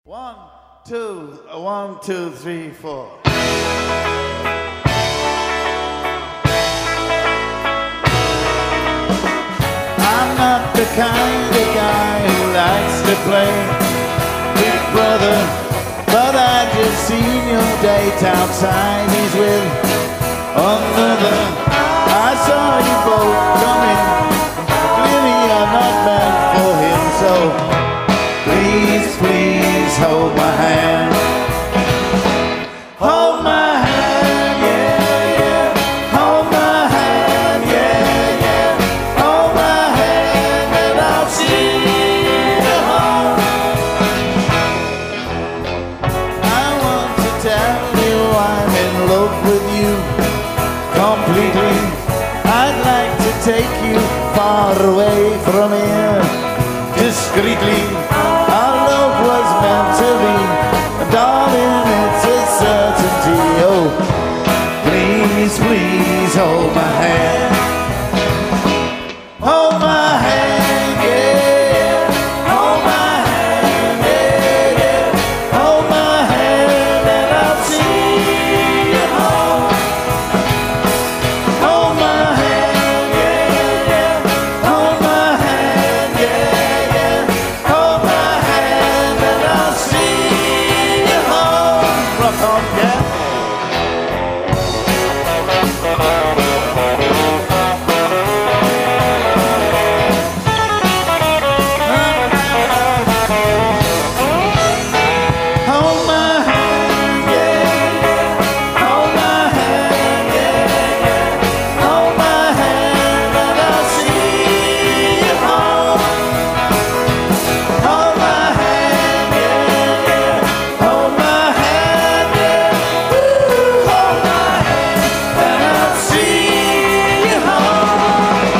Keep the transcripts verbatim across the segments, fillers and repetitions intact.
One, two, one, two, three, four. I'm not the kind of guy who likes to play Big Brother, but I just seen your date outside. He's with another. I saw you both coming. Clearly you're not meant for him, so please, please hold my hand. Hold my hand, yeah, yeah. Hold my hand, yeah, yeah. Hold my hand and I'll see you home. I want to tell you I'm in love with you completely. I'd like to take you far away from here discreetly. Our love was meant to be, darling, it's a certainty. Oh, please, please hold my hand. Hold my hand, yeah. Hold my hand, yeah, yeah. Hold my hand and I'll see you home. Hold my hand, yeah, yeah. Hold my hand, yeah, yeah. Hold my hand and I'll see you home. Rock on, yeah. Hold my hand, yeah, yeah. Hold my hand, yeah, yeah. Hold my hand and I'll see you home. Hold my hand, yeah, yeah. Hold my hand, yeah. Woo, hold my hand and I'll see you home.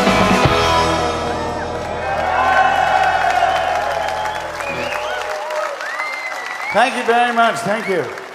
Thank you very much. Thank you.